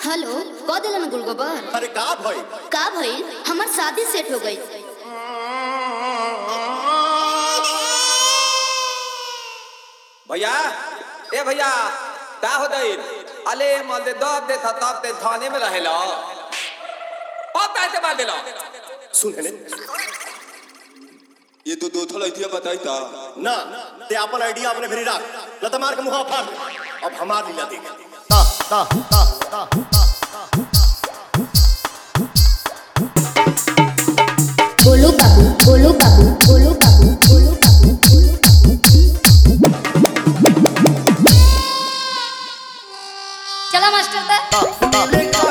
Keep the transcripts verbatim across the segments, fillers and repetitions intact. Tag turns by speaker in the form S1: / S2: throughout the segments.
S1: Hello कह दिलन गुलगोबर।
S2: अरे का भाई
S1: का भइल? हमार शादी सेट हो गई।
S3: भैया ए भैया का हो गई? अले मल दे दब दे था तब ते थाने में रहेला अब कैसे बात देला
S2: सुन ने
S4: ये तो दो थल आइडिया बताई था
S2: ना ते अपन आइडिया अपने फिर रख लता मार के मुंह फाड़ अब हमार लीला देख ता ता ता ता
S1: बोलो बाबू बोलो बाबू बोलो बाबू बोलो बाबू बोलो चला मास्टर दा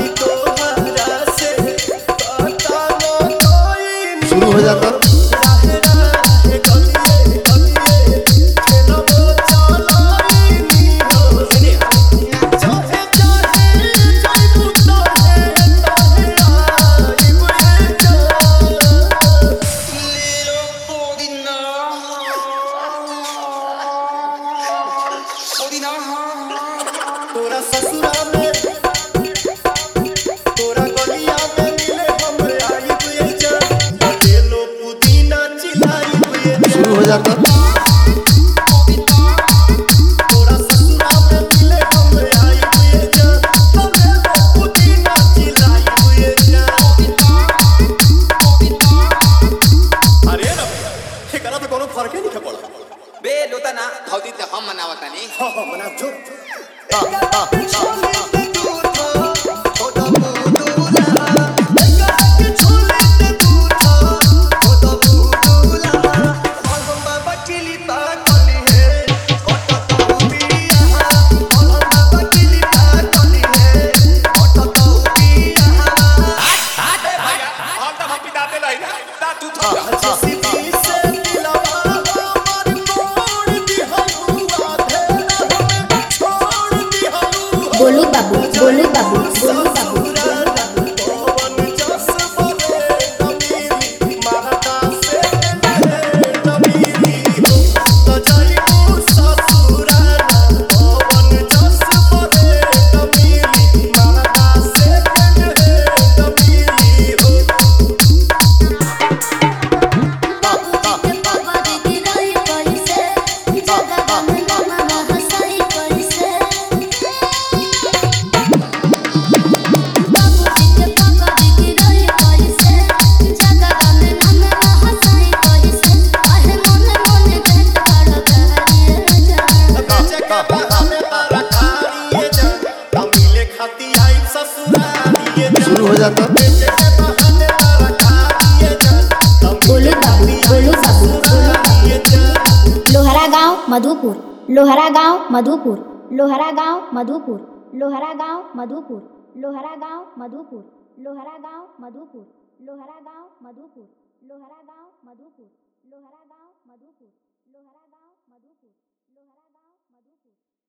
S2: शुरू हो जाता तोरा ससुरा में तोरा गलिया में मिले हम आई हुए जान ले लो पुदीना चिल्लाई हुए शुरू हो जाता तोरा ससुरा में मिले हम आई हुए जान ले लो पुदीना चिल्लाई हुए जान अरे ना ठिकाना तो कोनो फर्क ही नहीं पड़ा
S3: बे लोता ना धौदी ते हम मनावता नहीं
S2: हां हां मना जो
S1: बोलो बाबू बोलो बाबू बोलो बाबू शुरू हो जाता बोलो बाबू बोलो बाबू बोलो बाबू लोहरा गांव मधुपुर लोहरा गांव मधुपुर लोहरा गांव मधुपुर लोहरा गांव मधुपुर लोहरा गांव मधुपुर लोहरा गांव मधुपुर लोहरा गांव मधुपुर लोहरा गांव मधुपुर लोहरा गांव मधुपुर लोहरा गांव मधुपुर लोहरा